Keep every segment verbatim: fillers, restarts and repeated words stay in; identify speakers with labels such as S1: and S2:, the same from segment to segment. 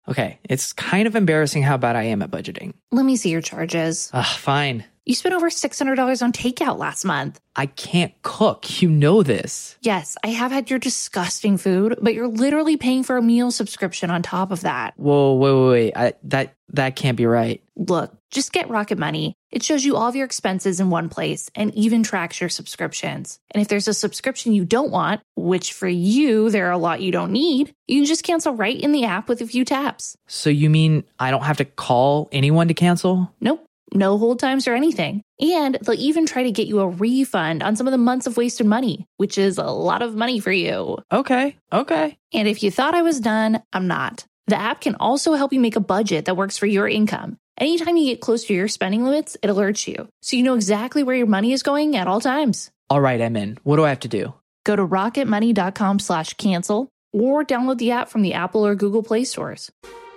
S1: Okay, it's kind of embarrassing how bad I am at budgeting.
S2: Let me see your charges.
S1: Ugh, fine.
S2: You spent over six hundred dollars on takeout last month.
S1: I can't cook. You know this.
S2: Yes, I have had your disgusting food, but you're literally paying for a meal subscription on top of that.
S1: Whoa, wait, wait, wait. I, that, that can't be right.
S2: Look, just get Rocket Money. It shows you all of your expenses in one place and even tracks your subscriptions. And if there's a subscription you don't want, which for you, there are a lot you don't need, you can just cancel right in the app with a few taps.
S1: So you mean I don't have to call anyone to cancel?
S2: Nope. No hold times or anything. And they'll even try to get you a refund on some of the months of wasted money, which is a lot of money for you.
S1: Okay, okay.
S2: And if you thought I was done, I'm not. The app can also help you make a budget that works for your income. Anytime you get close to your spending limits, it alerts you, so you know exactly where your money is going at all times.
S1: All right, I'm in. What do I have to do?
S2: Go to rocketmoney.com slash cancel or download the app from the Apple or Google Play stores.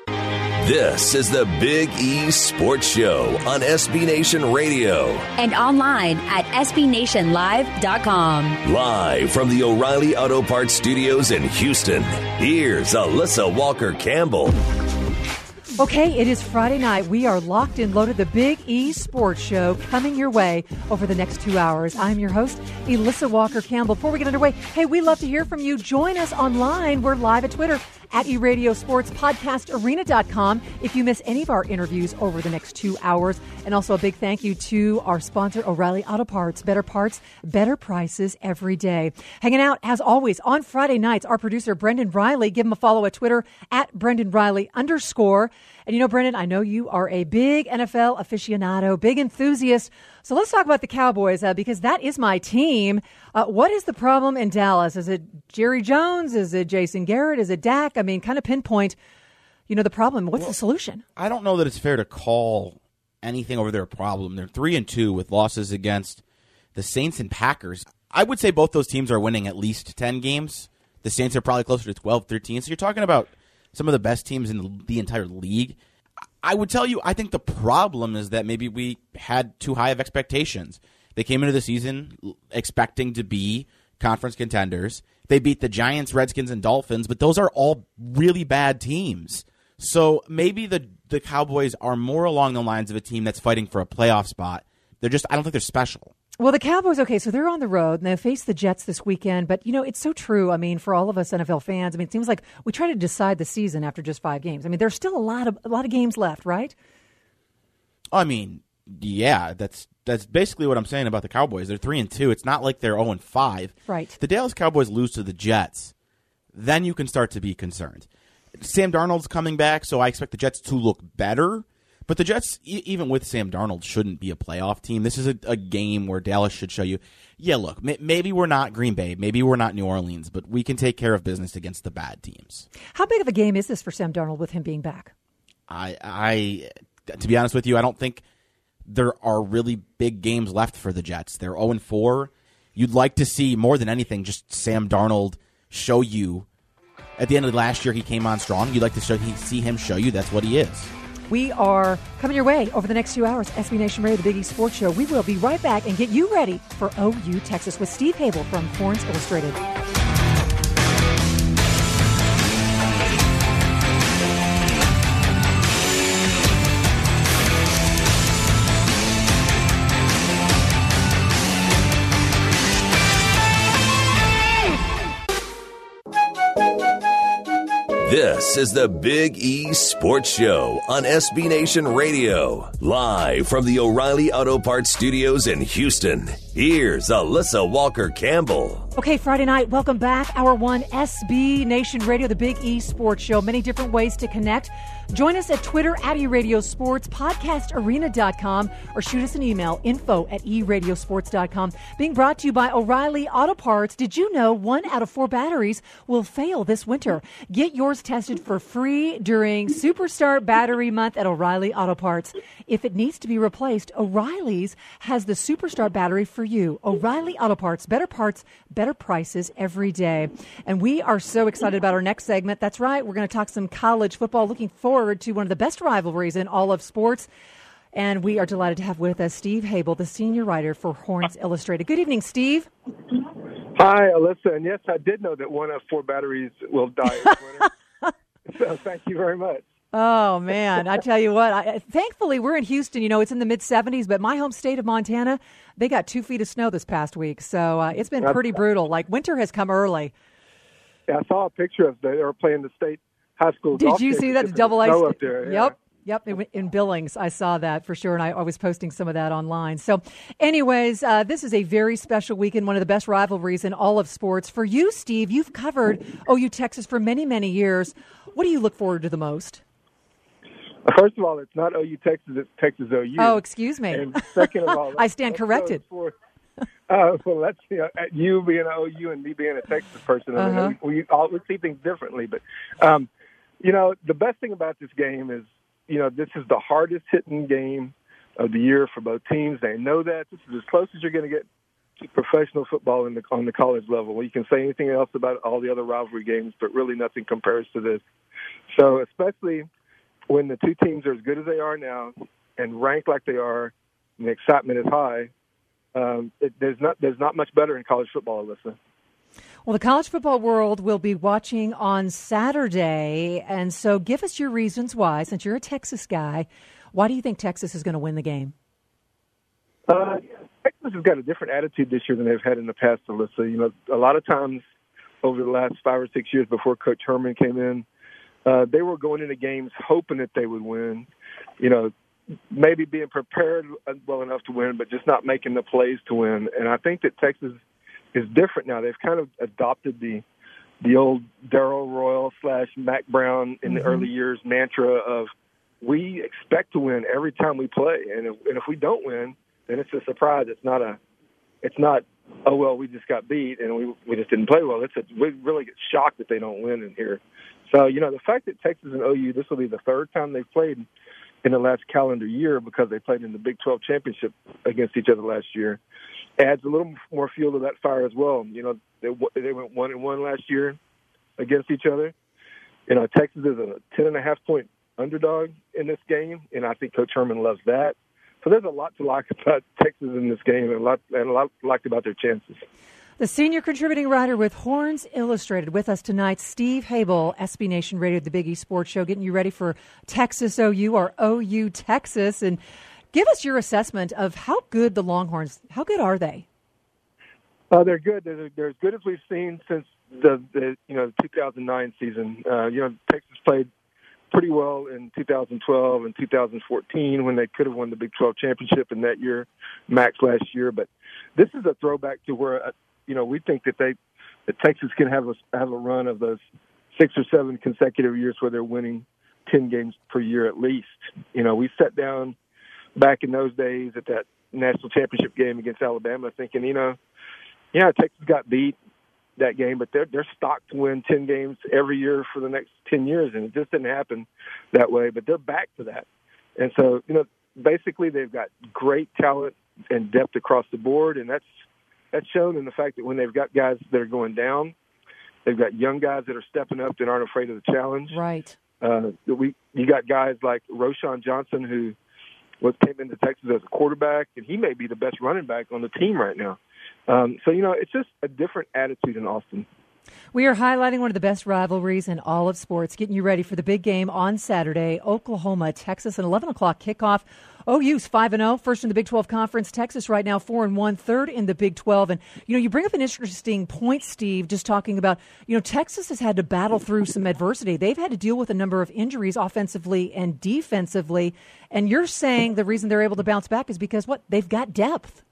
S3: This is the Big E Sports Show on S B Nation Radio.
S4: And online at S B Nation Live dot com.
S3: Live from the O'Reilly Auto Parts Studios in Houston, here's Alyssa Walker-Campbell.
S5: Okay, it is Friday night. We are locked and loaded. The Big E Sports Show coming your way over the next two hours. I'm your host, Alyssa Walker-Campbell. Before we get underway, hey, we love to hear from you. Join us online. We're live at Twitter at eRadio Sports, podcast arena dot com if you miss any of our interviews over the next two hours. And also a big thank you to our sponsor, O'Reilly Auto Parts. Better parts, better prices every day. Hanging out, as always, on Friday nights, our producer, Brendan Riley. Give him a follow at Twitter, at Brendan Riley underscore. And you know, Brendan, I know you are a big N F L aficionado, big enthusiast. So let's talk about the Cowboys uh, because that is my team. Uh, what is the problem in Dallas? Is it Jerry Jones? Is it Jason Garrett? Is it Dak? I mean, kind of pinpoint, you know, the problem. What's
S6: well,
S5: the solution?
S6: I don't know that it's fair to call anything over there a problem. They're three and two with losses against the Saints and Packers. I would say both those teams are winning at least ten games. The Saints are probably closer to twelve, thirteen. So you're talking about some of the best teams in the entire league. I would tell you, I think the problem is that maybe we had too high of expectations. They came into the season expecting to be conference contenders. They beat the Giants, Redskins, and Dolphins, but those are all really bad teams. So maybe the, the Cowboys are more along the lines of a team that's fighting for a playoff spot. They're just, I don't think they're special.
S5: Well, the Cowboys, okay, so they're on the road, and they face the Jets this weekend. But, you know, it's so true, I mean, for all of us N F L fans. I mean, it seems like we try to decide the season after just five games. I mean, there's still a lot of a lot of games left, right?
S6: I mean, yeah, that's that's basically what I'm saying about the Cowboys. They're three and two. It's not like they're zero and five.
S5: Right.
S6: The Dallas Cowboys lose to the Jets, then you can start to be concerned. Sam Darnold's coming back, so I expect the Jets to look better. But the Jets, e- even with Sam Darnold, shouldn't be a playoff team. This is a, a game where Dallas should show you, yeah, look, m- maybe we're not Green Bay, maybe we're not New Orleans, but we can take care of business against the bad teams.
S5: How big of a game is this for Sam Darnold with him being back?
S6: I, I, to be honest with you, I don't think there are really big games left for the Jets. They're zero and four. You'd like to see, more than anything, just Sam Darnold show you. At the end of last year, he came on strong. You'd like to show, see him show you that's what he is.
S5: We are coming your way over the next few hours. S B Nation Radio, the Big E Sports Show. We will be right back and get you ready for O U Texas with Steve Hable from Horns Illustrated.
S3: This is the Big E Sports Show on S B Nation Radio. Live from the O'Reilly Auto Parts Studios in Houston, here's Alyssa Walker-Campbell.
S5: Okay, Friday night, welcome back. Hour one, S B Nation Radio, the Big E Sports Show. Many different ways to connect. Join us at Twitter at eRadio Sports, podcast arena dot com, or shoot us an email, info at e radio sports dot com. Being brought to you by O'Reilly Auto Parts. Did you know one out of four batteries will fail this winter? Get yours tested for free during Superstar Battery Month at O'Reilly Auto Parts. If it needs to be replaced, O'Reilly's has the Superstar battery for you. O'Reilly Auto Parts, better parts, better prices every day. And we are so excited about our next segment. That's right, we're going to talk some college football. Looking forward to one of the best rivalries in all of sports. And we are delighted to have with us Steve Hable, the senior writer for Horns Illustrated. Good evening, Steve.
S7: Hi, Alyssa. And yes, I did know that one of four batteries will die this winter. So thank you very much.
S5: Oh, man. I tell you what, I, thankfully we're in Houston. You know, it's in the mid seventies, but my home state of Montana, they got two feet of snow this past week. So uh, it's been pretty brutal. Like, winter has come early.
S7: Yeah, I saw a picture of they were playing the state high school.
S5: Did you see that? The double ice?
S7: Up there. Yeah.
S5: Yep. Yep, in, in Billings, I saw that for sure, and I, I was posting some of that online. So anyways, uh, this is a very special weekend, one of the best rivalries in all of sports. For you, Steve, you've covered O U Texas for many, many years. What do you look forward to the most?
S7: First of all, it's not O U Texas, it's Texas O U.
S5: Oh, excuse me.
S7: And second of all,
S5: I stand corrected.
S7: For, uh, well, let's you know, you being an O U and me being a Texas person, I mean,
S5: Uh-huh.
S7: we, we all we see things differently. But um, you know, the best thing about this game is, you know, this is the hardest hitting game of the year for both teams. They know that. This is as close as you're going to get to professional football in the, on the college level. Well, you can say anything else about all the other rivalry games, but really nothing compares to this. So especially when the two teams are as good as they are now and ranked like they are, and the excitement is high, um, it, there's not there's not much better in college football, Alyssa.
S5: Well, the college football world will be watching on Saturday, and so give us your reasons why, since you're a Texas guy, why do you think Texas is going to win the game?
S7: Uh, Texas has got a different attitude this year than they've had in the past, Alyssa. You know, a lot of times over the last five or six years before Coach Herman came in, uh, they were going into games hoping that they would win, you know, maybe being prepared well enough to win, but just not making the plays to win. And I think that Texas is different now. They've kind of adopted the the old Darrell Royal slash Mac Brown in the mm-hmm. early years mantra of we expect to win every time we play, and if, and if we don't win, then it's a surprise. It's not a, it's not oh well we just got beat and we we just didn't play well. It's a, we really get shocked that they don't win in here. So you know the fact that Texas and O U, this will be the third time they've played in the last calendar year because they played in the Big twelve championship against each other last year, adds a little more fuel to that fire as well. You know, they, they went one and one last year against each other. You know, Texas is a ten and a half point underdog in this game, and I think Coach Herman loves that. So there's a lot to like about Texas in this game, and a lot and a lot to like about their chances.
S5: The senior contributing writer with Horns Illustrated with us tonight, Steve Habel, S B Nation Radio, the Big East Sports Show, getting you ready for Texas O U or O U Texas. And give us your assessment of how good the Longhorns, how good are they?
S7: Uh, they're good. They're, they're as good as we've seen since the, the you know two thousand nine season. Uh, you know, Texas played pretty well in two thousand twelve and two thousand fourteen when they could have won the Big twelve championship in that year, Max last year. But this is a throwback to where, uh, you know, we think that they that Texas can have a have a run of those six or seven consecutive years where they're winning ten games per year at least. You know, we sat down back in those days at that national championship game against Alabama thinking, you know, yeah, Texas got beat that game, but they're they're stocked to win ten games every year for the next ten years, and it just didn't happen that way. But they're back to that, and so you know, basically they've got great talent and depth across the board, and that's that's shown in the fact that when they've got guys that are going down, they've got young guys that are stepping up that aren't afraid of the challenge.
S5: Right.
S7: Uh, we you got guys like Roshan Johnson who was came into Texas as a quarterback, and he may be the best running back on the team right now. Um, so, you know, it's just a different attitude in Austin.
S5: We are highlighting one of the best rivalries in all of sports, getting you ready for the big game on Saturday, Oklahoma, Texas, an eleven o'clock kickoff. O U's five and oh, first in the Big twelve Conference. Texas right now four and one, third in the Big twelve. And, you know, you bring up an interesting point, Steve, just talking about, you know, Texas has had to battle through some adversity. They've had to deal with a number of injuries offensively and defensively. And you're saying the reason they're able to bounce back is because, what, they've got depth.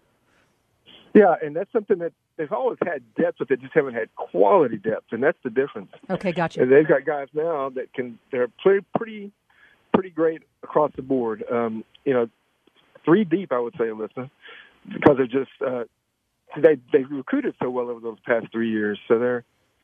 S7: Yeah, and that's something that they've always had depth, but they just haven't had quality depth, and that's the difference.
S5: Okay, gotcha.
S7: And they've got guys now that can they're pretty pretty pretty great across the board. Um, you know, three deep, I would say, Alyssa, because they're just uh, they they've recruited so well over those past three years. So they're,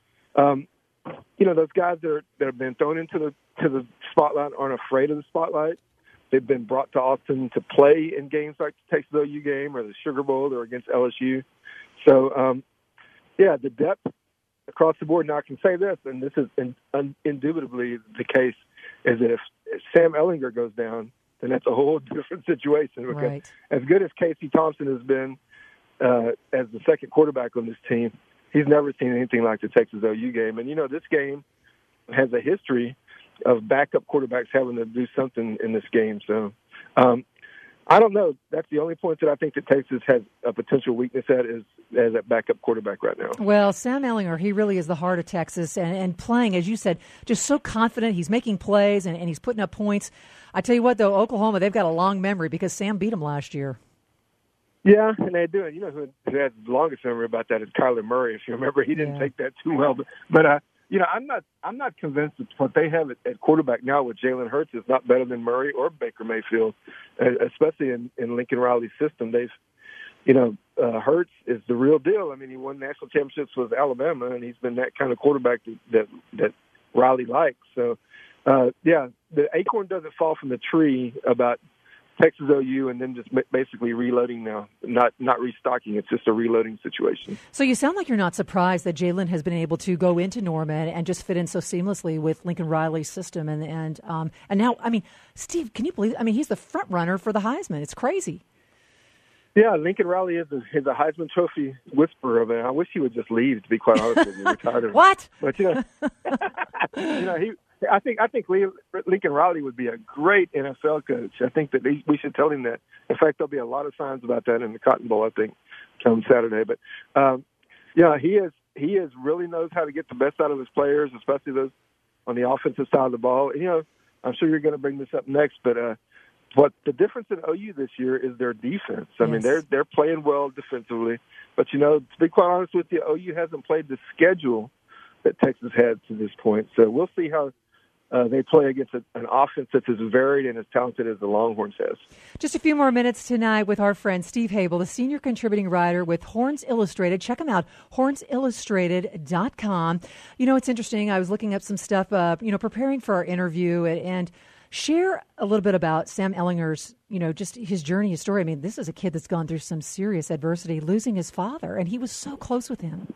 S7: um, you know, those guys that are, that have been thrown into the to the spotlight aren't afraid of the spotlight. They've been brought to Austin to play in games like the Texas O U game or the Sugar Bowl or against L S U. So, um, yeah, the depth across the board. Now, I can say this, and this is in, un, indubitably the case, is that if, if Sam Ehlinger goes down, then that's a whole different situation. Because
S5: right.
S7: As good as Casey Thompson has been uh, as the second quarterback on this team, he's never seen anything like the Texas O U game. And, you know, this game has a history of backup quarterbacks having to do something in this game. So um, I don't know. That's the only point that I think that Texas has a potential weakness at is as a backup quarterback right now.
S5: Well, Sam Ehlinger, he really is the heart of Texas, and, and playing, as you said, just so confident. He's making plays, and, and he's putting up points. I tell you what, though, Oklahoma, they've got a long memory because Sam beat them last year.
S7: Yeah, and they do. You know who has the longest memory about that is Kyler Murray. If you remember, he didn't
S5: Yeah.
S7: take that too well. But, but uh, you know, I'm not. I'm not convinced that what they have at, at quarterback now with Jalen Hurts is not better than Murray or Baker Mayfield, uh, especially in, in Lincoln Riley's system. They've, you know, uh, Hurts is the real deal. I mean, he won national championships with Alabama, and he's been that kind of quarterback that that, that Riley likes. So, uh, yeah, the acorn doesn't fall from the tree about Texas O U and then just basically reloading now, not not restocking. It's just a reloading situation.
S5: So you sound like you're not surprised that Jalen has been able to go into Norman and just fit in so seamlessly with Lincoln Riley's system. And and um, and now, I mean, Steve, can you believe it? I mean, he's the front runner for the Heisman. It's crazy.
S7: Yeah, Lincoln Riley is a, is a Heisman Trophy whisperer of it. I wish he would just leave, to be quite honest with you. We're tired of him.
S5: What?
S7: But, you know, you know, he. I think I think Lincoln Riley would be a great N F L coach. I think that he, we should tell him that. In fact, there'll be a lot of signs about that in the Cotton Bowl, I think, come Saturday. But um, yeah, he is he is really knows how to get the best out of his players, especially those on the offensive side of the ball. And, you know, I'm sure you're going to bring this up next, but uh, what the difference in O U this year is their defense. I
S5: yes.
S7: mean, they're they're playing well defensively, but you know, to be quite honest with you, O U hasn't played the schedule that Texas had to this point. So we'll see how. Uh, they play against a, an offense that's as varied and as talented as the Longhorns has.
S5: Just a few more minutes tonight with our friend Steve Habel, the senior contributing writer with Horns Illustrated. Check him out, horns illustrated dot com. You know, it's interesting. I was looking up some stuff, uh, you know, preparing for our interview, and, and share a little bit about Sam Ehlinger's, you know, just his journey, his story. I mean, this is a kid that's gone through some serious adversity, losing his father, and he was so close with him.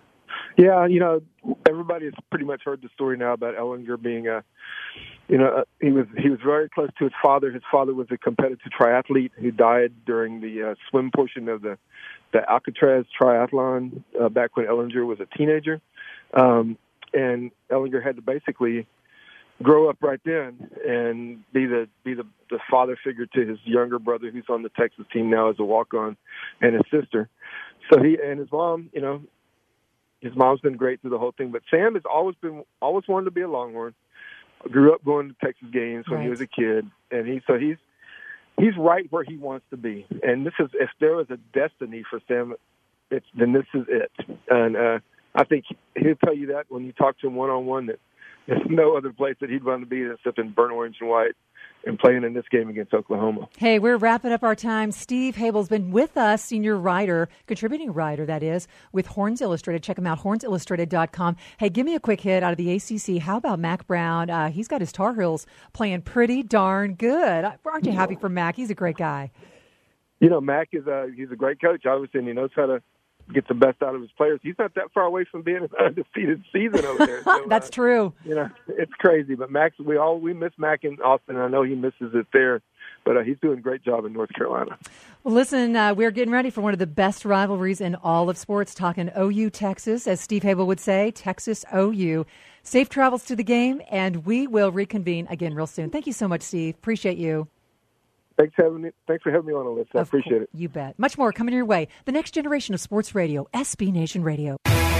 S7: Yeah, you know, everybody has pretty much heard the story now about Ehlinger being a, you know, uh, he was he was very close to his father. His father was a competitive triathlete who died during the uh, swim portion of the the Alcatraz triathlon uh, back when Ehlinger was a teenager, um, and Ehlinger had to basically grow up right then and be the be the, the father figure to his younger brother, who's on the Texas team now as a walk-on, and his sister. So he and his mom, you know. His mom's been great through the whole thing, but Sam has always been always wanted to be a Longhorn. Grew up going to Texas games when
S5: right.
S7: he was a kid, and he so he's he's right where he wants to be. And this is if there was a destiny for Sam, it's then this is it. And uh, I think he'll tell you that when you talk to him one on one that there's no other place that he'd want to be except in burnt orange and white and playing in this game against Oklahoma.
S5: Hey, we're wrapping up our time. Steve Habel's been with us, senior writer, contributing writer, that is, with Horns Illustrated. Check him out, horns illustrated dot com. Hey, give me a quick hit out of the A C C. How about Mac Brown? Uh, he's got his Tar Heels playing pretty darn good. Aren't you happy for Mac? He's a great guy.
S7: You know, Mac is a, he's a great coach, obviously, and he knows how to get the best out of his players. He's not that far away from being an undefeated season over there. So,
S5: That's
S7: uh,
S5: true.
S7: You know, it's crazy. But Max, we all we miss Mac in Austin. I know he misses it there, but uh, he's doing a great job in North Carolina.
S5: Well, listen, uh, we're getting ready for one of the best rivalries in all of sports, talking O U Texas, as Steve Habel would say, Texas O U. Safe travels to the game, and we will reconvene again real soon. Thank you so much, Steve. Appreciate you.
S7: Thanks, having me, thanks for having me on the list. I
S5: Of
S7: appreciate
S5: co-
S7: it.
S5: You bet. Much more coming your way. The next generation of sports radio, S B Nation Radio.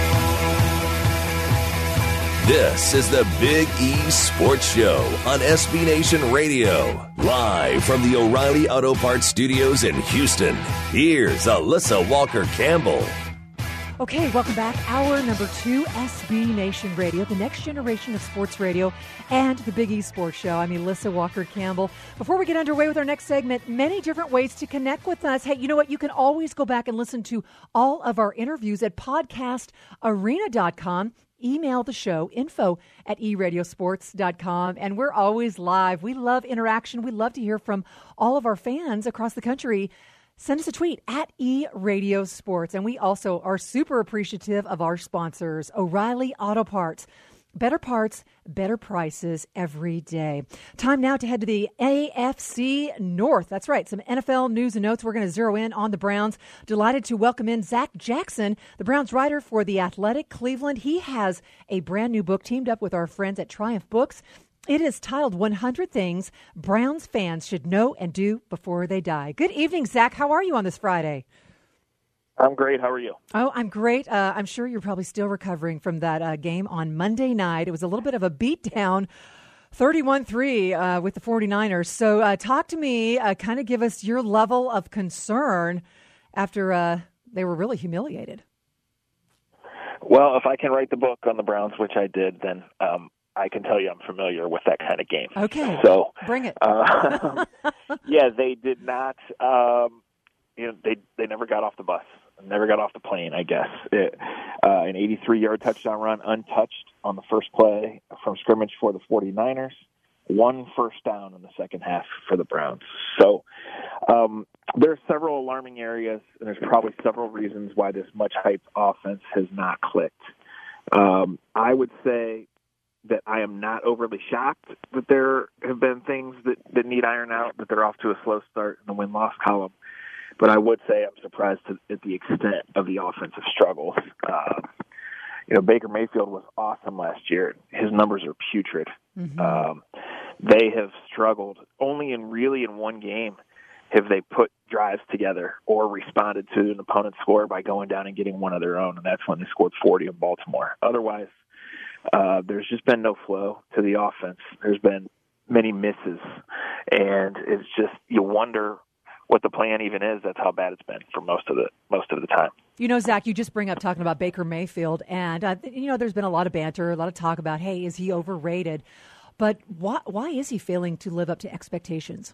S3: This is the Big E Sports Show on S B Nation Radio. Live from the O'Reilly Auto Parts Studios in Houston, here's Alyssa Walker-Campbell.
S5: Okay, welcome back. Hour number two, S B Nation Radio, the next generation of sports radio, and the Big E Sports Show. I'm Alyssa Walker-Campbell. Before we get underway with our next segment, many different ways to connect with us. Hey, you know what? You can always go back and listen to all of our interviews at podcast arena dot com. Email the show, info at e radio sports dot com. And we're always live. We love interaction. We love to hear from all of our fans across the country. Send us a tweet at eRadioSports. And we also are super appreciative of our sponsors, O'Reilly Auto Parts. Better parts, better prices every day. Time now to head to the A F C North. That's right, some N F L news and notes. We're going to zero in on the Browns. Delighted to welcome in Zach Jackson, the Browns writer for The Athletic Cleveland. He has a brand new book teamed up with our friends at Triumph Books. It is titled one hundred Things Browns Fans Should Know and Do Before They Die. Good evening, Zach. How are you on this Friday?
S8: I'm great. How are you?
S5: Oh, I'm great. Uh, I'm sure you're probably still recovering from that uh, game on Monday night. It was a little bit of a beatdown, thirty-one three uh, with the 49ers. So uh, talk to me, uh, kind of give us your level of concern after uh, they were really humiliated.
S8: Well, if I can write the book on the Browns, which I did, then um, I can tell you I'm familiar with that kind of game.
S5: Okay.
S8: So
S5: bring it.
S8: Uh, yeah, they did not. Um, you know, they they never got off the bus, never got off the plane. I guess it, uh, an eighty-three yard touchdown run, untouched on the first play from scrimmage for the 49ers. One first down in the second half for the Browns. So um, there are several alarming areas, and there's probably several reasons why this much hyped offense has not clicked. Um, I would say that I am not overly shocked that there have been things that, that need iron out, that they're off to a slow start in the win-loss column. But I would say I'm surprised to, at the extent of the offensive struggles. Uh, you know, Baker Mayfield was awesome last year. His numbers are putrid. Mm-hmm. Um, they have struggled. Only in really in one game have they put drives together or responded to an opponent's score by going down and getting one of their own, and that's when they scored forty in Baltimore. Otherwise, uh, there's just been no flow to the offense. There's been many misses, and it's just you wonder what the plan even is. That's how bad it's been for most of the most of the time.
S5: You know, Zach, you just bring up talking about Baker Mayfield, and uh, you know, there's been a lot of banter, a lot of talk about, hey, is he overrated? But why why is he failing to live up to expectations?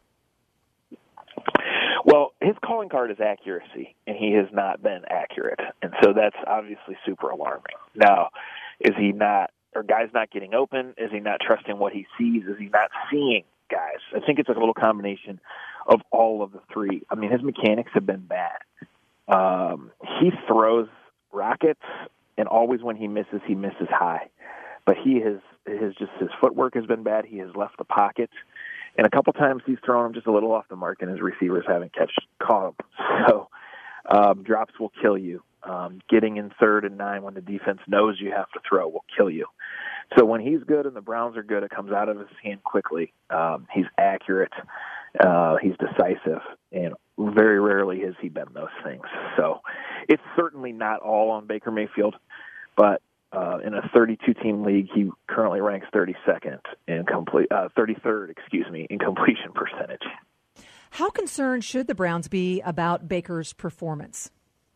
S8: Well, his calling card is accuracy, and he has not been accurate, and so that's obviously super alarming. Now, is he not, are guys not getting open? Is he not trusting what he sees? Is he not seeing guys? I think it's a little combination of all of the three. I mean, his mechanics have been bad. Um, he throws rockets, and always when he misses, he misses high. But he has, his just his footwork has been bad. He has left the pocket, and a couple times he's thrown him just a little off the mark, and his receivers haven't catch caught him. So um, drops will kill you. Um, getting in third and nine when the defense knows you have to throw will kill you. So when he's good and the Browns are good, it comes out of his hand quickly. Um, he's accurate. Uh, he's decisive, and very rarely has he been those things. So it's certainly not all on Baker Mayfield, but uh, in a thirty-two team league, he currently ranks thirty-second in complete, uh, thirty-third, excuse me, in completion percentage.
S5: How concerned should the Browns be about Baker's performance?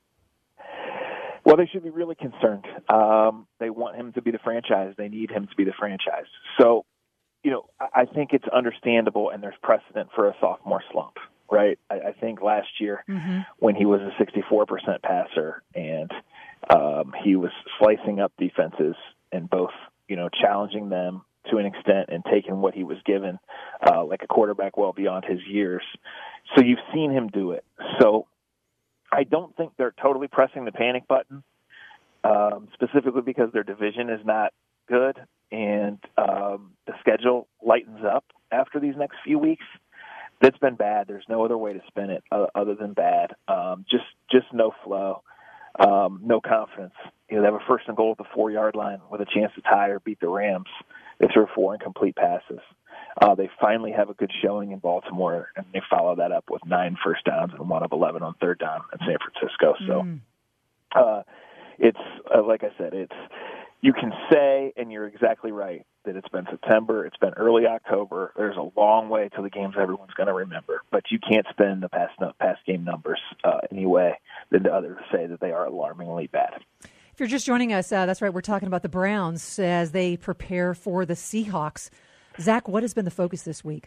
S8: Well, they should be really concerned. Um, they want him to be the franchise. They need him to be the franchise. So, you know, I think it's understandable, and there's precedent for a sophomore slump, right? I, I think last year mm-hmm. when he was a sixty-four percent passer and um, he was slicing up defenses and both, you know, challenging them to an extent and taking what he was given uh, like a quarterback well beyond his years. So you've seen him do it. So I don't think they're totally pressing the panic button, um, specifically because their division is not good and um, the schedule lightens up after these next few weeks. That's been bad. There's no other way to spin it uh, other than bad. Um, just just no flow, um, no confidence. You know, they have a first and goal at the four-yard line with a chance to tie or beat the Rams. They threw four incomplete passes. Uh, they finally have a good showing in Baltimore, and they follow that up with nine first downs and one of eleven on third down in San Francisco. So mm. uh, it's, uh, like I said, it's you can say, and you're exactly right, that it's been September, it's been early October. There's a long way to the games everyone's going to remember, but you can't spin the past, past game numbers uh, any way than to others say that they are alarmingly bad.
S5: If you're just joining us, uh, that's right, we're talking about the Browns as they prepare for the Seahawks. Zach, what has been the focus this week?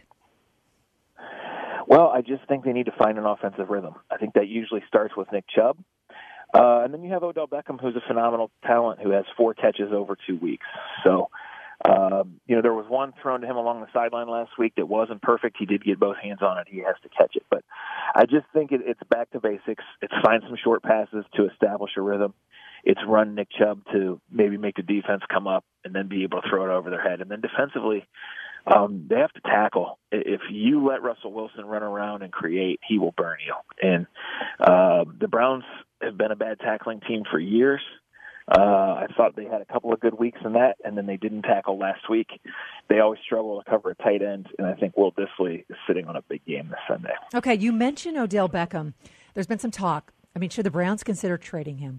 S8: Well, I just think they need to find an offensive rhythm. I think that usually starts with Nick Chubb. Uh, and then you have Odell Beckham, who's a phenomenal talent, who has four catches over two weeks. So, um, you know, there was one thrown to him along the sideline last week that wasn't perfect. He did get both hands on it. He has to catch it. But I just think it, it's back to basics. It's find some short passes to establish a rhythm. It's run Nick Chubb to maybe make the defense come up and then be able to throw it over their head. And then defensively, um, they have to tackle. If you let Russell Wilson run around and create, he will burn you. And uh, the Browns have been a bad tackling team for years. Uh, I thought they had a couple of good weeks in that, and then they didn't tackle last week. They always struggle to cover a tight end, and I think Will Dissly is sitting on a big game this Sunday.
S5: Okay, you mentioned Odell Beckham. There's been some talk. I mean, should the Browns consider trading him?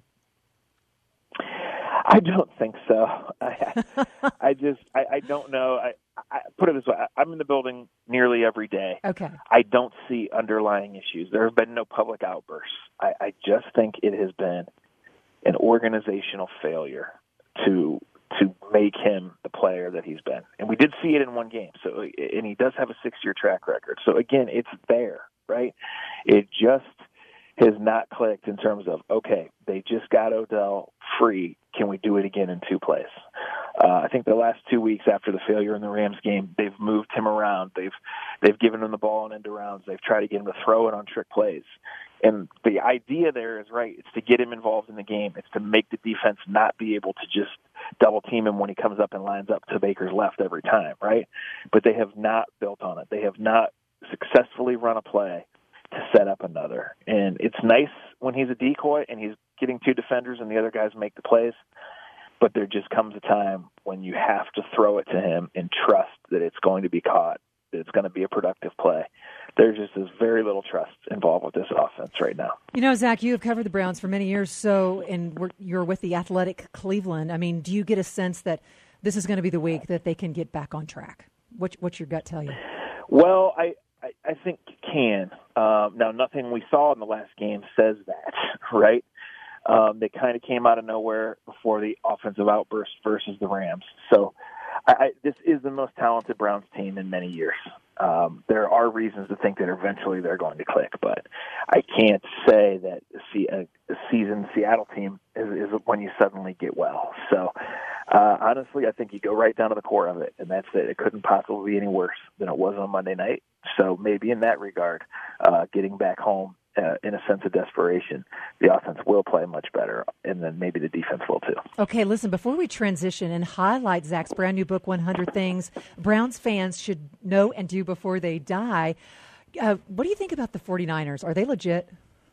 S8: I don't think so. I, I just, I, I don't know. I, I put it this way: I'm in the building nearly every day.
S5: Okay.
S8: I don't see underlying issues. There have been no public outbursts. I, I just think it has been an organizational failure to to make him the player that he's been, and we did see it in one game. So, and he does have a six-year track record. So again, it's there, right? It just has not clicked in terms of, okay, they just got Odell free. Can we do it again in two plays? Uh, I think the last two weeks after the failure in the Rams game, they've moved him around. They've they've given him the ball in end arounds. They've tried to get him to throw it on trick plays. And the idea there is right. It's to get him involved in the game. It's to make the defense not be able to just double team him when he comes up and lines up to Baker's left every time, right? But they have not built on it. They have not successfully run a play to set up another. And it's nice when he's a decoy and he's getting two defenders and the other guys make the plays. But there just comes a time when you have to throw it to him and trust that it's going to be caught, that it's going to be a productive play. There's just this very little trust involved with this offense right now.
S5: You know, Zach, you have covered the Browns for many years, so and we're, you're with the Athletic Cleveland. I mean, do you get a sense that this is going to be the week that they can get back on track? What, what's your gut tell you?
S8: Well, I, I, I think it can. Um, now, nothing we saw in the last game says that, right? Um, they kind of came out of nowhere before the offensive outburst versus the Rams. So I, I, this is the most talented Browns team in many years. Um, there are reasons to think that eventually they're going to click, but I can't say that a, a seasoned Seattle team is, is when you suddenly get well. So uh, honestly, I think you go right down to the core of it, and that's it. It couldn't possibly be any worse than it was on Monday night. So maybe in that regard, uh, getting back home Uh, in a sense of desperation, the offense will play much better, and then maybe the defense will too.
S5: Okay, listen, before we transition and highlight Zach's brand new book, one hundred Things Browns Fans Should Know and Do Before They Die, uh, what do you think about the 49ers? Are they legit?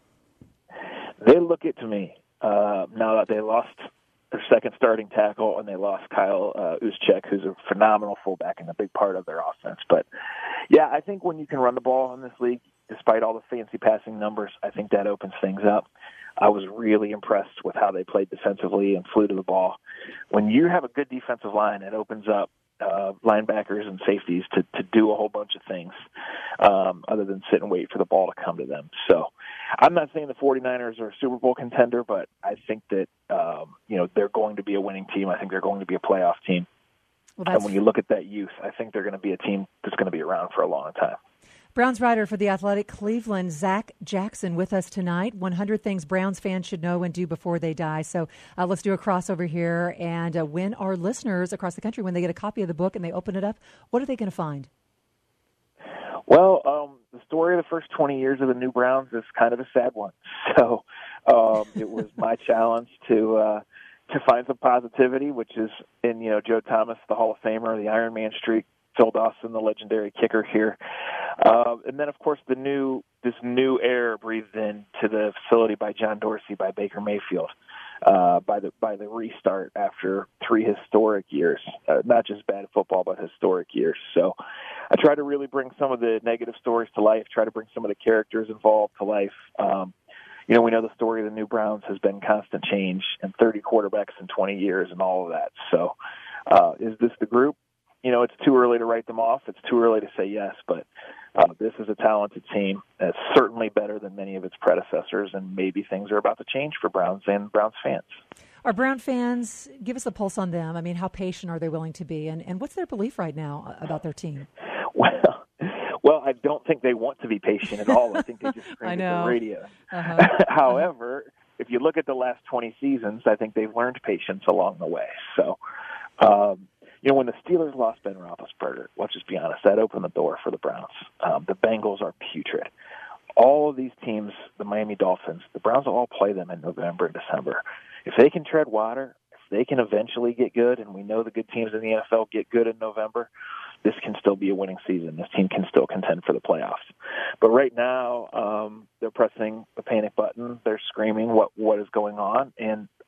S8: They look it to me. Uh, now that they lost their second starting tackle and they lost Kyle uh, Juszczyk, who's a phenomenal fullback and a big part of their offense. But, yeah, I think when you can run the ball in this league, despite all the fancy passing numbers, I think that opens things up. I was really impressed with how they played defensively and flew to the ball. When you have a good defensive line, it opens up uh, linebackers and safeties to, to do a whole bunch of things um, other than sit and wait for the ball to come to them. So I'm not saying the 49ers are a Super Bowl contender, but I think that um, you know they're going to be a winning team. I think they're going to be a playoff team. Well, and when you look at that youth, I think they're going to be a team that's going to be around for a long time.
S5: Browns writer for The Athletic Cleveland, Zach Jackson, with us tonight. one hundred Things Browns fans should know and do before they die. So uh, let's do a crossover here. And uh, when our listeners across the country, when they get a copy of the book and they open it up, what are they going to find?
S8: Well, um, the story of the first twenty years of the new Browns is kind of a sad one. So um, it was my challenge to uh, to find some positivity, which is in, you know, Joe Thomas, the Hall of Famer, the Iron Man streak, Phil Dawson, the legendary kicker here. Uh, and then, of course, the new this new air breathed in to the facility by John Dorsey, by Baker Mayfield, uh, by the by the restart after three historic years, uh, not just bad football, but historic years. So I try to really bring some of the negative stories to life, try to bring some of the characters involved to life. Um, you know, we know the story of the new Browns has been constant change and thirty quarterbacks in twenty years and all of that. So uh, is this the group? You know, it's too early to write them off. It's too early to say yes, but uh, this is a talented team that's certainly better than many of its predecessors, and maybe things are about to change for Browns and Browns fans.
S5: Are Brown fans, give us a pulse on them. I mean, how patient are they willing to be, and, and what's their belief right now about their team?
S8: Well, well, I don't think they want to be patient at all. I think they just scream at the radio. Uh-huh. However, if you look at the last twenty seasons, I think they've learned patience along the way. So, um, you know, when the Steelers lost Ben Roethlisberger, let's just be honest, that opened the door for the Browns. Um, the Bengals are putrid. All of these teams, the Miami Dolphins, the Browns will all play them in November and December. If they can tread water, if they can eventually get good, and we know the good teams in the N F L get good in November, this can still be a winning season. This team can still contend for the playoffs. But right now, um, they're pressing the panic button. They're screaming what what is going on, and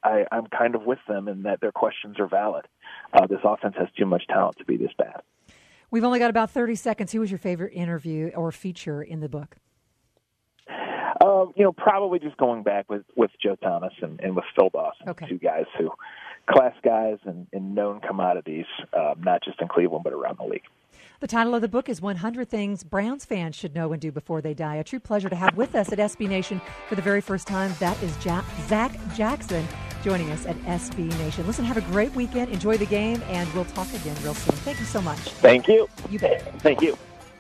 S8: I, I'm kind of with them in that their questions are valid. Uh, this offense has too much talent to be this bad.
S5: We've only got about thirty seconds. Who was your favorite interview or feature in the book?
S8: Uh, you know, probably just going back with, with Joe Thomas and, and with Phil Dawson,
S5: okay.
S8: two guys who, class guys and, and known commodities, uh, not just in Cleveland but around the league.
S5: The title of the book is one hundred Things Browns Fans Should Know and Do Before They Die. A true pleasure to have with us at S B Nation for the very first time. That is ja- Zach Jackson joining us at S B Nation. Listen, have a great weekend. Enjoy the game, and we'll talk again real soon. Thank you so much.
S8: Thank you.
S5: You bet.
S8: Thank you.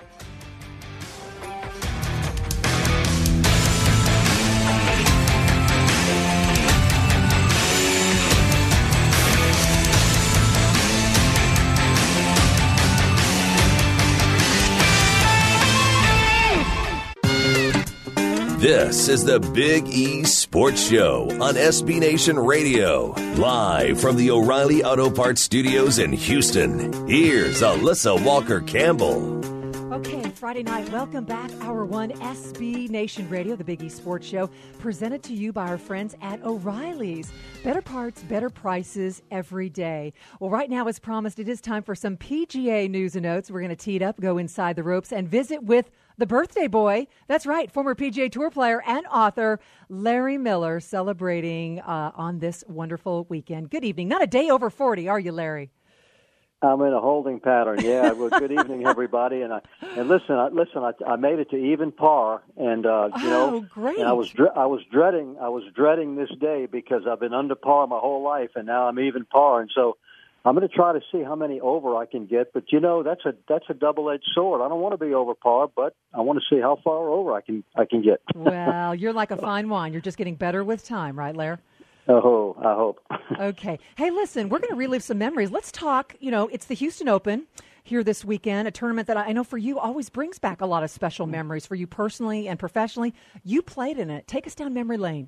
S3: This is the Big E Sports Show on S B Nation Radio. Live from the O'Reilly Auto Parts Studios in Houston. Here's Alyssa Walker Campbell.
S5: Okay, Friday night. Welcome back. Hour one, S B Nation Radio, the Big E Sports Show, presented to you by our friends at O'Reilly's. Better parts, better prices every day. Well, right now, as promised, it is time for some P G A news and notes. We're going to tee it up, go inside the ropes, and visit with the birthday boy. That's right, former P G A Tour player and author Larry Miller, celebrating uh, on this wonderful weekend. Good evening. Not a day over forty, are you, Larry?
S9: I'm in a holding pattern. Yeah. Well, good evening, everybody. And I and listen, I, listen. I, I made it to even par, and uh, you
S5: oh,
S9: know,
S5: great.
S9: And I was dre- I was dreading I was dreading this day because I've been under par my whole life, and now I'm even par, and so I'm going to try to see how many over I can get. But you know, that's a that's a double-edged sword. I don't want to be over par, but I want to see how far over I can I can get.
S5: Well, you're like a fine wine. You're just getting better with time, right, Larry?
S9: Oh, I hope.
S5: Okay. Hey, listen, we're going to relive some memories. Let's talk, you know, it's the Houston Open here this weekend, a tournament that I know for you always brings back a lot of special memories for you personally and professionally. You played in it. Take us down memory lane.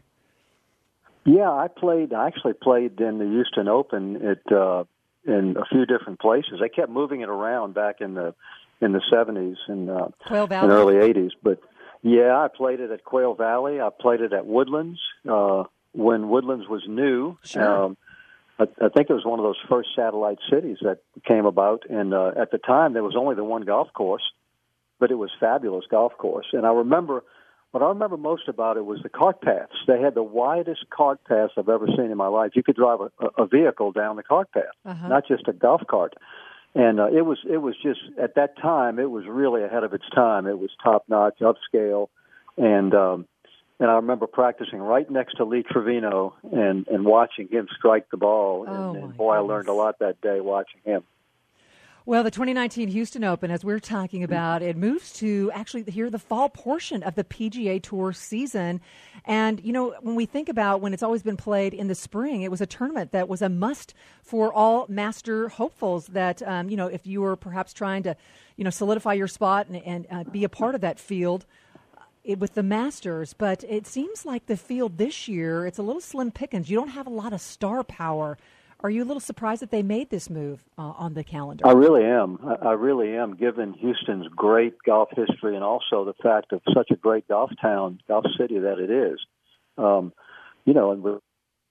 S9: Yeah, I played, I actually played in the Houston Open at, uh, in a few different places. They kept moving it around back in the in the seventies and, uh,
S5: Quail Valley.
S9: and early eighties. But, yeah, I played it at Quail Valley. I played it at Woodlands. Uh when Woodlands was new.
S5: Sure.
S9: Um, I, I think it was one of those first satellite cities that came about. And uh, at the time, there was only the one golf course, but it was a fabulous golf course. And I remember, what I remember most about it was the cart paths. They had the widest cart paths I've ever seen in my life. You could drive a, a vehicle down the cart path,
S5: uh-huh.
S9: not just a golf cart. And uh, it was it was just, at that time, it was really ahead of its time. It was top-notch, upscale, and um, And I remember practicing right next to Lee Trevino and, and watching him strike the ball.
S5: Oh,
S9: and, and boy,
S5: goodness.
S9: I learned a lot that day watching him.
S5: Well, the twenty nineteen Houston Open, as we're talking about, it moves to actually here the fall portion of the P G A Tour season. And, you know, when we think about when it's always been played in the spring, it was a tournament that was a must for all master hopefuls that, um, you know, if you were perhaps trying to, you know, solidify your spot and, and uh, be a part of that field it, with the Masters. But it seems like the field this year, it's a little slim pickings. You don't have a lot of star power. Are you a little surprised that they made this move uh, on the calendar?
S9: I really am. I, I really am, given Houston's great golf history and also the fact of such a great golf town, golf city that it is. Um, you know, and we're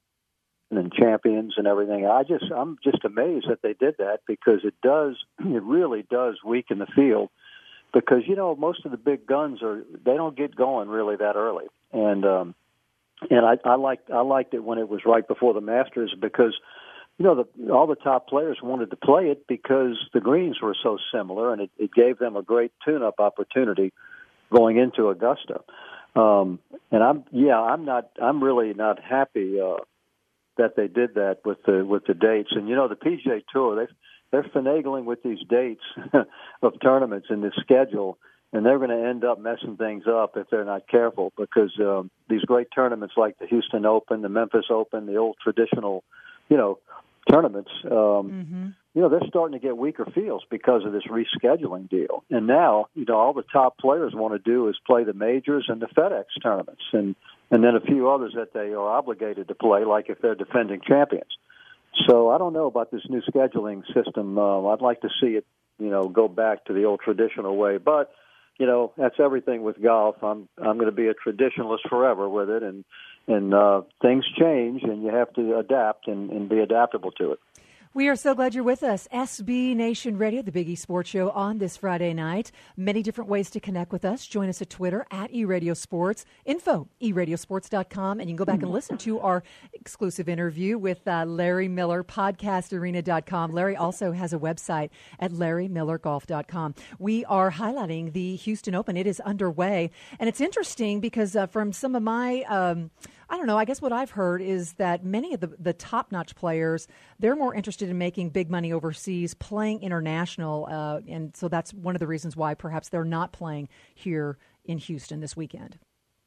S9: and champions and everything. I just, I'm just amazed that they did that because it does, it really does weaken the field. Because you know, most of the big guns are they don't get going really that early, and um, and I, I liked I liked it when it was right before the Masters because. You know, the, all the top players wanted to play it because the greens were so similar, and it, it gave them a great tune-up opportunity going into Augusta. Um, and I'm, yeah, I'm not, I'm really not happy uh, that they did that with the with the dates. And you know, the P G A Tour, they they're finagling with these dates of tournaments in this schedule, and they're going to end up messing things up if they're not careful because um, these great tournaments like the Houston Open, the Memphis Open, the old traditional, you know. tournaments, um, mm-hmm. you know, they're starting to get weaker fields because of this rescheduling deal. And now, you know, all the top players want to do is play the majors and the FedEx tournaments and, and then a few others that they are obligated to play, like if they're defending champions. So I don't know about this new scheduling system. Uh, I'd like to see it, you know, go back to the old traditional way. But, you know, that's everything with golf. I'm I'm going to be a traditionalist forever with it, and and uh, things change, and you have to adapt and, and be adaptable to it.
S5: We are so glad you're with us. S B Nation Radio, the Big E Sports Show on this Friday night. Many different ways to connect with us. Join us at Twitter, at eRadioSports. Info, e radio sports dot com. And you can go back and listen to our exclusive interview with uh, Larry Miller, podcast arena dot com. Larry also has a website at larry miller golf dot com. We are highlighting the Houston Open. It is underway. And it's interesting because uh, from some of my... Um, I don't know. I guess what I've heard is that many of the, the top-notch players, they're more interested in making big money overseas, playing international, uh, and so that's one of the reasons why perhaps they're not playing here in Houston this weekend.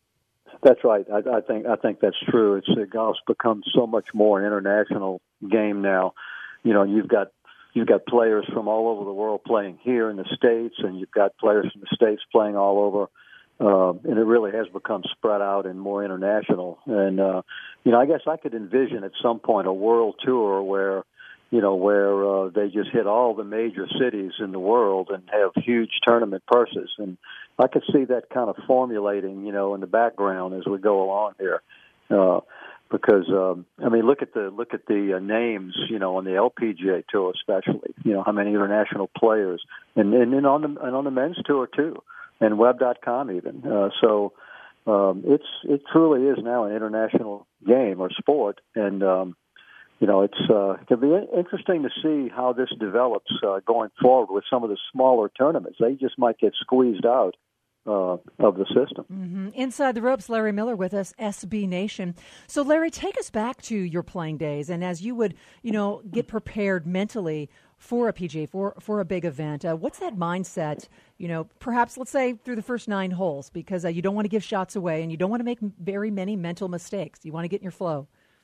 S9: That's right. I, I think I think that's true. It's uh, golf's become so much more an international game now. You know, you've got you've got players from all over the world playing here in the States, and you've got players from the States playing all over. Uh, and it really has become spread out and more international. And, uh, you know, I guess I could envision at some point a world tour where, you know, where uh, they just hit all the major cities in the world and have huge tournament purses. And I could see that kind of formulating, you know, in the background as we go along here. Uh, because, um, I mean, look at the look at the uh, names, you know, on the L P G A tour especially, you know, how many international players. And, and, and, on, the, and on the men's tour, too. And web dot com even. Uh, so um, it's it truly is now an international game or sport, and um, you know it's uh, it can be interesting to see how this develops uh, going forward with some of the smaller tournaments. They just might get squeezed out uh, of the system.
S5: Mm-hmm. Inside the ropes, Larry Miller with us, S B Nation. So, Larry, take us back to your playing days, and as you would, you know, get prepared mentally for a P G A, for for a big event. Uh, what's that mindset, you know, perhaps, let's say, through the first nine holes, because uh, you don't want to give shots away and you don't want to make very many mental mistakes. You want to get in your flow.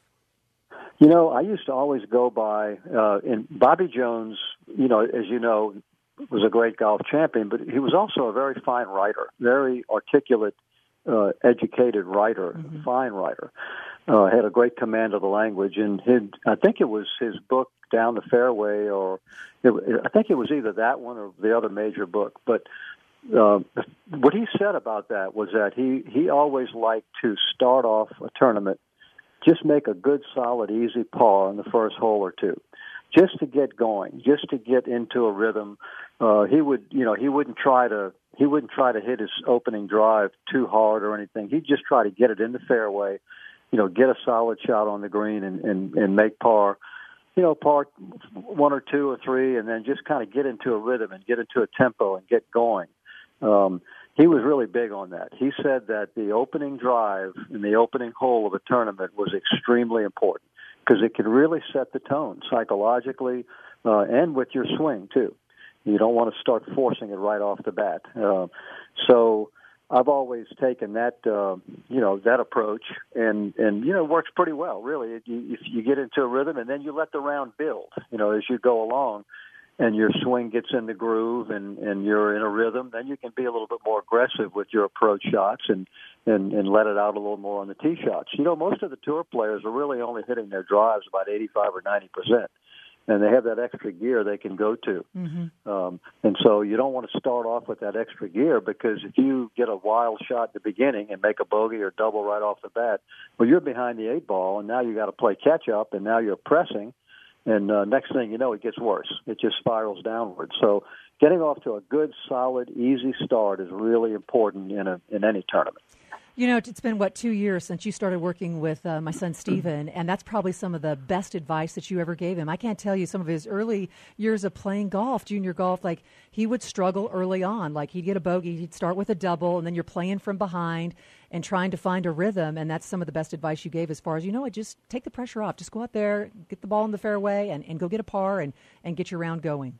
S9: You know, I used to always go by, uh, and Bobby Jones, you know, as you know, was a great golf champion, but he was also a very fine writer, very articulate, uh, educated writer, mm-hmm. fine writer. Uh, had a great command of the language, and his, I think it was his book Down the Fairway, or it, I think it was either that one or the other major book. But uh, what he said about that was that he, he always liked to start off a tournament, just make a good, solid, easy par on the first hole or two, just to get going, just to get into a rhythm. Uh, he would, you know, he wouldn't try to he wouldn't try to hit his opening drive too hard or anything. He'd just try to get it in the fairway. You know, get a solid shot on the green and, and, and make par, you know, par one or two or three, and then just kind of get into a rhythm and get into a tempo and get going. Um, he was really big on that. He said that the opening drive in the opening hole of a tournament was extremely important because it can really set the tone psychologically uh, and with your swing, too. You don't want to start forcing it right off the bat. Uh, so... I've always taken that, uh, you know, that approach, and, and you know, it works pretty well, really. You, if you get into a rhythm, and then you let the round build, you know, as you go along, and your swing gets in the groove, and, and you're in a rhythm, then you can be a little bit more aggressive with your approach shots, and, and, and let it out a little more on the tee shots. You know, most of the tour players are really only hitting their drives about eighty-five or ninety percent. And they have that extra gear they can go to. Mm-hmm. Um, and so you don't want to start off with that extra gear because if you get a wild shot at the beginning and make a bogey or double right off the bat, well, you're behind the eight ball, and now you got to play catch up, and now you're pressing. And uh, next thing you know, it gets worse. It just spirals downward. So getting off to a good, solid, easy start is really important in a in any tournament.
S5: You know, it's been, what, two years since you started working with uh, my son, Steven, and that's probably some of the best advice that you ever gave him. I can't tell you some of his early years of playing golf, junior golf, like he would struggle early on. Like he'd get a bogey, he'd start with a double, and then you're playing from behind and trying to find a rhythm, and that's some of the best advice you gave as far as, you know what, just take the pressure off. Just go out there, get the ball in the fairway, and, and go get a par and, and get your round going.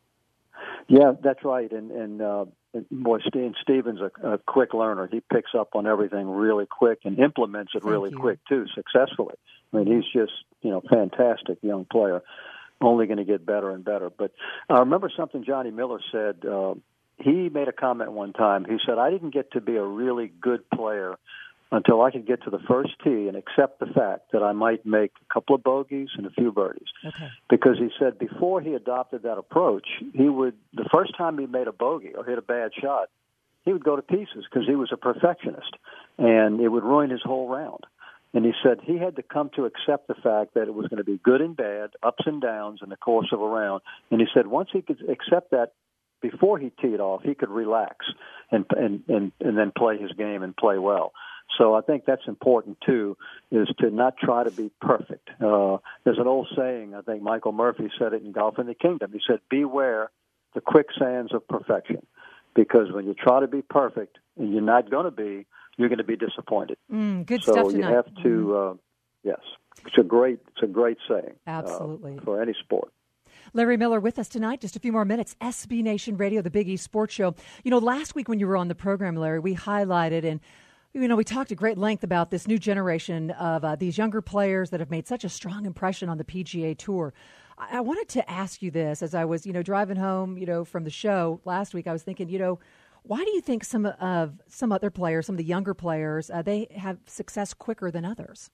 S9: Yeah, that's right, and, and uh boy, Steven's a, a quick learner. He picks up on everything really quick and implements it
S5: Thank
S9: really
S5: you. quick,
S9: too, successfully. I mean, he's just, you know, fantastic young player, only going to get better and better. But I remember something Johnny Miller said. Uh, he made a comment one time. He said, I didn't get to be a really good player until I could get to the first tee and accept the fact that I might make a couple of bogeys and a few birdies.
S5: Okay.
S9: Because he said before he adopted that approach, he would, the first time he made a bogey or hit a bad shot, he would go to pieces because he was a perfectionist, and it would ruin his whole round. And he said he had to come to accept the fact that it was going to be good and bad, ups and downs in the course of a round. And he said once he could accept that before he teed off, he could relax and and and, and then play his game and play well. So I think that's important, too, is to not try to be perfect. Uh, there's an old saying, I think Michael Murphy said it in Golf in the Kingdom. He said, beware the quicksands of perfection, because when you try to be perfect and you're not going to be, you're going to be disappointed.
S5: Mm, good
S9: so
S5: stuff
S9: you
S5: tonight.
S9: have to, uh, yes, it's a great, it's a great saying.
S5: Absolutely.
S9: Uh, for any sport.
S5: Larry Miller with us tonight. Just a few more minutes. S B Nation Radio, the Big East Sports Show. You know, last week when you were on the program, Larry, we highlighted and you know, we talked at great length about this new generation of uh, these younger players that have made such a strong impression on the P G A Tour. I-, I wanted to ask you this as I was, you know, driving home, you know, from the show last week. I was thinking, you know, why do you think some of some other players, some of the younger players, uh, they have success quicker than others?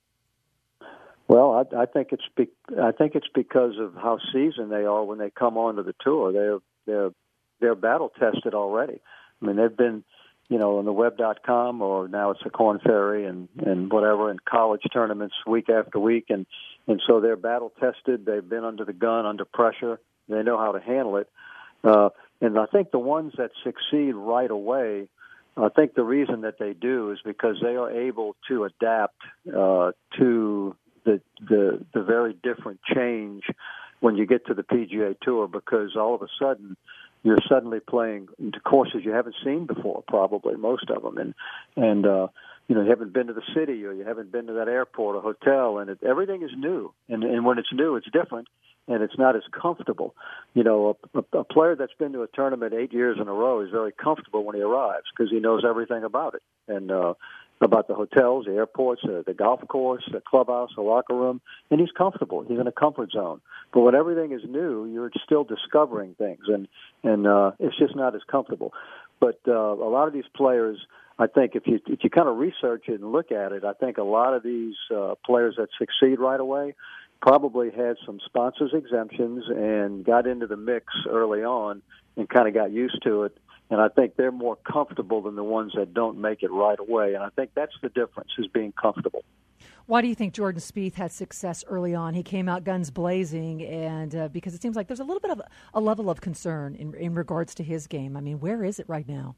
S9: Well, I, I think it's be- I think it's because of how seasoned they are when they come onto the tour. They're they're they're battle tested already. I mean, they've been, you know, on the web dot com, or now it's the Corn Ferry and, and whatever, in college tournaments week after week. And, and so they're battle tested. They've been under the gun, under pressure. They know how to handle it. Uh, and I think the ones that succeed right away, I think the reason that they do is because they are able to adapt uh, to the, the, the very different change when you get to the P G A Tour, because all of a sudden, you're suddenly playing into courses you haven't seen before, probably, most of them. And, and uh, you know, you haven't been to the city, or you haven't been to that airport or hotel, and it, everything is new. And, and when it's new, it's different, and it's not as comfortable. You know, a, a, a player that's been to a tournament eight years in a row is very comfortable when he arrives because he knows everything about it, and uh, about the hotels, the airports, uh, the golf course, the clubhouse, the locker room, and he's comfortable. He's in a comfort zone. But when everything is new, you're still discovering things, and and uh, it's just not as comfortable. But uh, a lot of these players, I think, if you if you kind of research it and look at it, I think a lot of these uh, players that succeed right away probably had some sponsors exemptions and got into the mix early on and kind of got used to it. And I think they're more comfortable than the ones that don't make it right away. And I think that's the difference, is being comfortable.
S5: Why do you think Jordan Spieth had success early on? He came out guns blazing, and uh, because it seems like there's a little bit of a level of concern in, in regards to his game. I mean, where is it right now?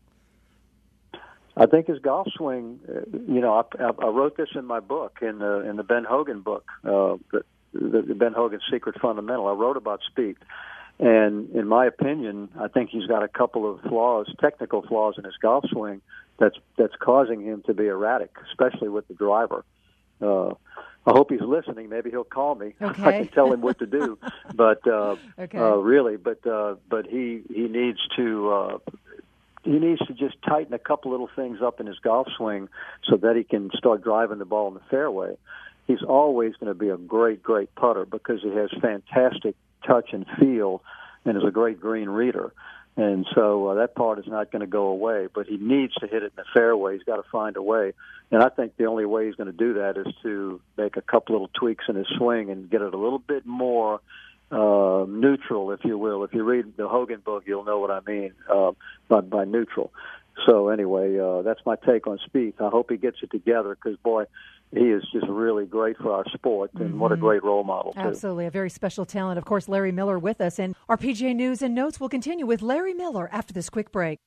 S9: I think his golf swing, uh, you know, I, I wrote this in my book, in the, in the Ben Hogan book, uh, the, the, the Ben Hogan Secret Fundamental. I wrote about Spieth. And in my opinion, I think he's got a couple of flaws, technical flaws in his golf swing that's that's causing him to be erratic, especially with the driver. Uh, I hope he's listening. Maybe he'll call me.
S5: Okay.
S9: I can tell him what to do. But uh,
S5: okay.
S9: uh, really, but uh, but he he needs to uh, he needs to just tighten a couple little things up in his golf swing so that he can start driving the ball in the fairway. He's always going to be a great, great putter because he has fantastic touch and feel and is a great green reader. And so uh, that part is not going to go away, but he needs to hit it in the fairway. He's got to find a way. And I think the only way he's going to do that is to make a couple little tweaks in his swing and get it a little bit more uh, neutral, if you will. If you read the Hogan book, you'll know what I mean uh, by, by neutral. So anyway, uh, that's my take on Spieth. I hope he gets it together because, boy, he is just really great for our sport, and mm-hmm. what a great role model, too.
S5: Absolutely, a very special talent. Of course, Larry Miller with us, and our P G A News and Notes will continue with Larry Miller after this quick break.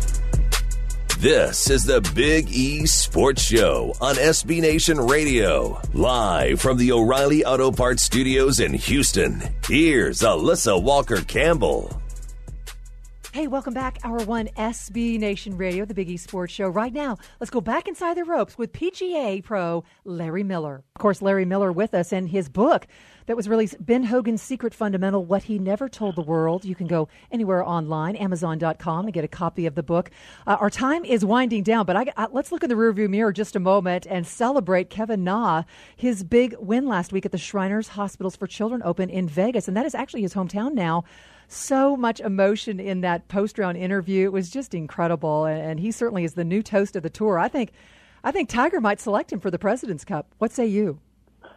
S3: This is the Big E Sports Show on S B Nation Radio, live from the O'Reilly Auto Parts Studios in Houston. Here's Alyssa Walker-Campbell.
S5: Hey, welcome back. Hour one, S B Nation Radio, the Big E Sports Show. Right now, let's go back inside the ropes with P G A pro Larry Miller. Of course, Larry Miller with us, and his book that was released, Ben Hogan's Secret Fundamental, What He Never Told the World. You can go anywhere online, amazon dot com, and get a copy of the book. Uh, our time is winding down, but I, I, let's look in the rearview mirror just a moment and celebrate Kevin Na, his big win last week at the Shriners Hospitals for Children Open in Vegas, and that is actually his hometown now. So much emotion in that post-round interview. It was just incredible, and he certainly is the new toast of the tour. I think I think Tiger might select him for the President's Cup. What say you?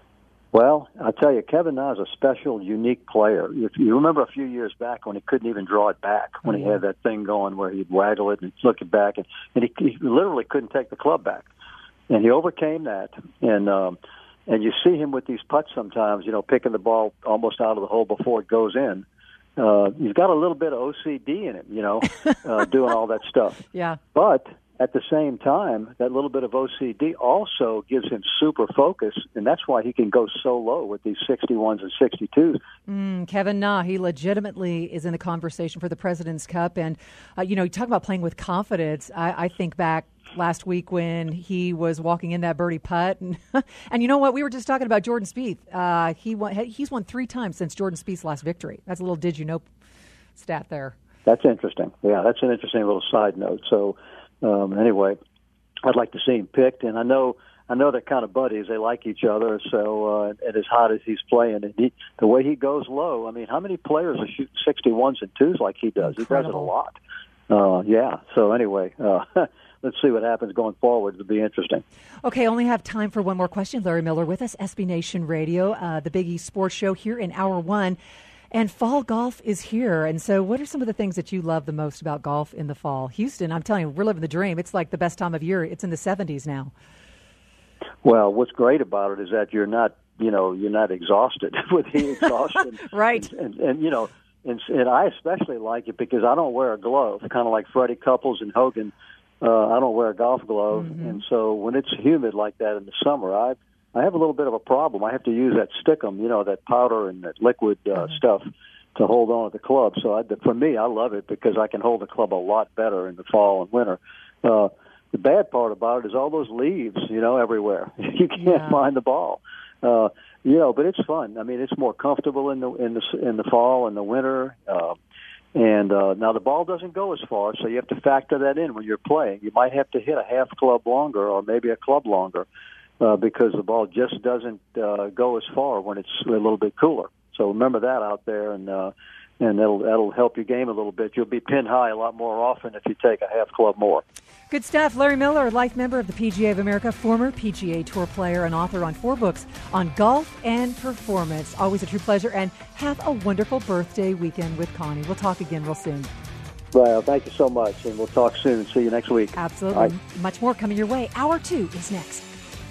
S9: Well, I tell you, Kevin Na is a special, unique player. If you remember a few years back when he couldn't even draw it back, when he had that thing going where he'd waggle it and look it back, and, and he, he literally couldn't take the club back. And he overcame that. And um, and you see him with these putts sometimes, you know, picking the ball almost out of the hole before it goes in. Uh, he's got a little bit of O C D in him, you know, uh, doing all that stuff.
S5: Yeah.
S9: But at the same time, that little bit of O C D also gives him super focus, and that's why he can go so low with these sixty-ones and sixty-twos.
S5: Mm, Kevin Na, he legitimately is in the conversation for the President's Cup. And, uh, you know, you talk about playing with confidence. I, I think back last week when he was walking in that birdie putt. And, and you know what? We were just talking about Jordan Spieth. Uh, he won, he's won three times since Jordan Spieth's last victory. That's a little did you know stat there.
S9: That's interesting. Yeah, that's an interesting little side note. So, Um, anyway, I'd like to see him picked, and I know I know they're kind of buddies. They like each other. So, uh, and as hot as he's playing, and he, the way he goes low, I mean, how many players are shooting sixty-ones and twos like he does?
S5: Incredible.
S9: He does it a lot. Uh, yeah. So anyway, uh, let's see what happens going forward. It'll be interesting.
S5: Okay, only have time for one more question. Larry Miller with us, S B Nation Radio, uh, the Big East Sports Show here in hour one. And fall golf is here. And so what are some of the things that you love the most about golf in the fall? Houston, I'm telling you, we're living the dream. It's like the best time of year. It's in the seventies now.
S9: Well, what's great about it is that you're not, you know, you're not exhausted with the exhaustion.
S5: Right.
S9: And, and, and, you know, and, and I especially like it because I don't wear a glove, kind of like Freddie Couples and Hogan. Uh, I don't wear a golf glove. Mm-hmm. And so when it's humid like that in the summer, I I have a little bit of a problem. I have to use that stickum, you know, that powder and that liquid uh, mm-hmm. stuff to hold on to the club. So I, for me, I love it because I can hold the club a lot better in the fall and winter. Uh, the bad part about it is all those leaves, you know, everywhere. You can't yeah. find the ball. Uh, you know, but it's fun. I mean, it's more comfortable in the in the in the fall and the winter. Uh, and uh, now the ball doesn't go as far, so you have to factor that in when you're playing. You might have to hit a half club longer or maybe a club longer. Uh, because the ball just doesn't uh, go as far when it's a little bit cooler. So remember that out there, and uh, and that'll that'll help your game a little bit. You'll be pin high a lot more often if you take a half club more.
S5: Good stuff. Larry Miller, life member of the P G A of America, former P G A Tour player, and author on four books on golf and performance. Always a true pleasure, and have a wonderful birthday weekend with Connie. We'll talk again real soon.
S9: Well, thank you so much, and we'll talk soon. See you next week.
S5: Absolutely. Right. Much more coming your way. Hour two is next.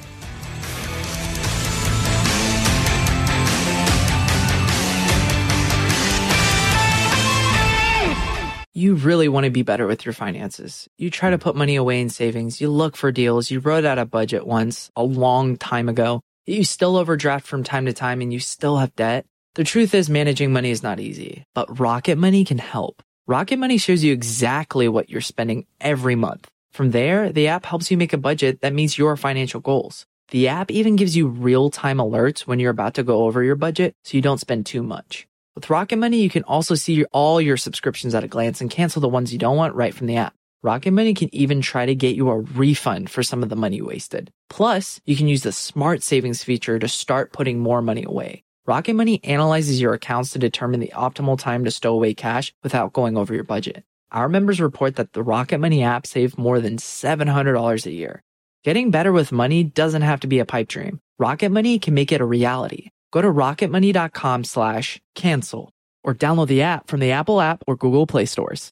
S1: You really want to be better with your finances. You try to put money away in savings. You look for deals. You wrote out a budget once a long time ago. You still overdraft from time to time and you still have debt. The truth is managing money is not easy, but Rocket Money can help. Rocket Money shows you exactly what you're spending every month. From there, the app helps you make a budget that meets your financial goals. The app even gives you real-time alerts when you're about to go over your budget so you don't spend too much. With Rocket Money, you can also see your, all your subscriptions at a glance and cancel the ones you don't want right from the app. Rocket Money can even try to get you a refund for some of the money you wasted. Plus, you can use the Smart Savings feature to start putting more money away. Rocket Money analyzes your accounts to determine the optimal time to stow away cash without going over your budget. Our members report that the Rocket Money app saved more than seven hundred dollars a year. Getting better with money doesn't have to be a pipe dream. Rocket Money can make it a reality. Go to rocketmoney.com slash cancel or download the app from the Apple app or Google Play stores.